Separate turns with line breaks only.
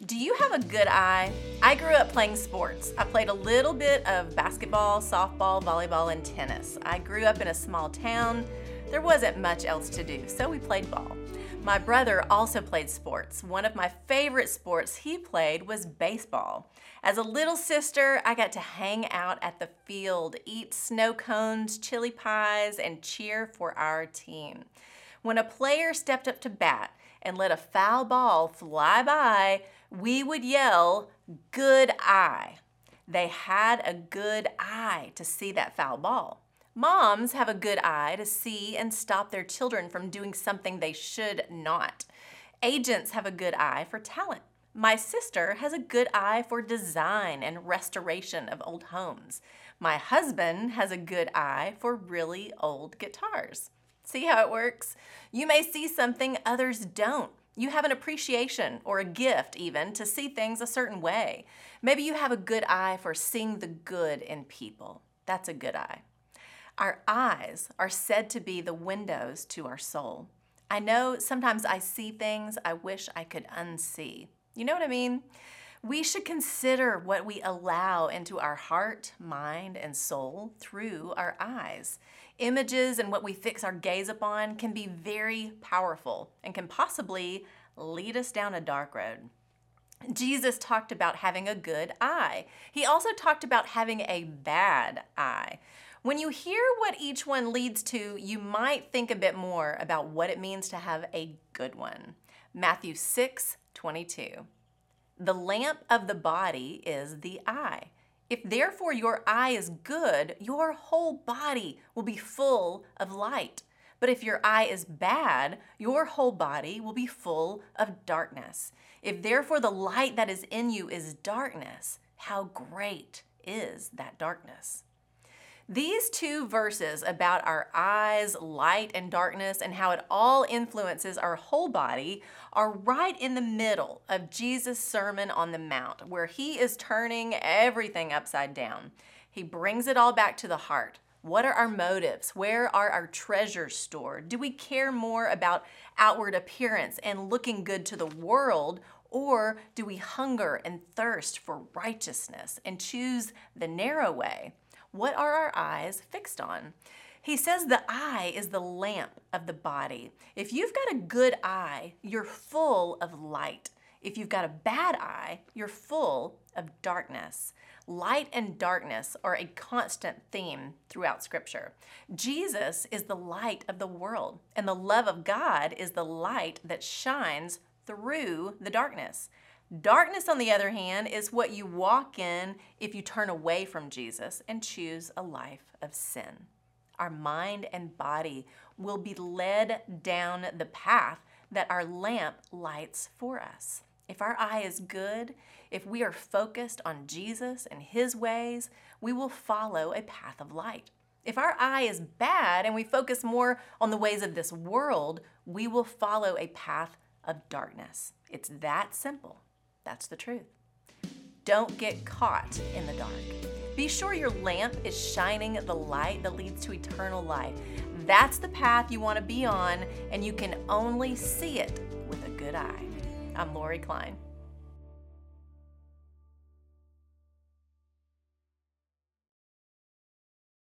Do you have a good eye? I grew up playing sports. I played a little bit of basketball, softball, volleyball, and tennis. I grew up in a small town. There wasn't much else to do, so we played ball. My brother also played sports. One of my favorite sports he played was baseball. As a little sister, I got to hang out at the field, eat snow cones, chili pies, and cheer for our team. When a player stepped up to bat and let a foul ball fly by, we would yell, "Good eye." They had a good eye to see that foul ball. Moms have a good eye to see and stop their children from doing something they should not. Agents have a good eye for talent. My sister has a good eye for design and restoration of old homes. My husband has a good eye for really old guitars. See how it works? You may see something others don't. You have an appreciation or a gift even to see things a certain way. Maybe you have a good eye for seeing the good in people. That's a good eye. Our eyes are said to be the windows to our soul. I know sometimes I see things I wish I could unsee. You know what I mean? We should consider what we allow into our heart, mind, and soul through our eyes. Images and what we fix our gaze upon can be very powerful and can possibly lead us down a dark road. Jesus talked about having a good eye. He also talked about having a bad eye. When you hear what each one leads to, you might think a bit more about what it means to have a good one. Matthew 6:22. The lamp of the body is the eye. If therefore your eye is good, your whole body will be full of light. But if your eye is bad, your whole body will be full of darkness. If therefore the light that is in you is darkness, how great is that darkness? These two verses about our eyes, light and darkness, and how it all influences our whole body are right in the middle of Jesus' Sermon on the Mount, where he is turning everything upside down. He brings it all back to the heart. What are our motives? Where are our treasures stored? Do we care more about outward appearance and looking good to the world, or do we hunger and thirst for righteousness and choose the narrow way? What are our eyes fixed on? He says the eye is the lamp of the body. If you've got a good eye, you're full of light. If you've got a bad eye, you're full of darkness. Light and darkness are a constant theme throughout Scripture. Jesus is the light of the world, and the love of God is the light that shines through the darkness. Darkness, on the other hand, is what you walk in if you turn away from Jesus and choose a life of sin. Our mind and body will be led down the path that our lamp lights for us. If our eye is good, if we are focused on Jesus and his ways, we will follow a path of light. If our eye is bad and we focus more on the ways of this world, we will follow a path of darkness. It's that simple. That's the truth. Don't get caught in the dark. Be sure your lamp is shining the light that leads to eternal life. That's the path you want to be on, and you can only see it with a good eye. I'm Lori Klein.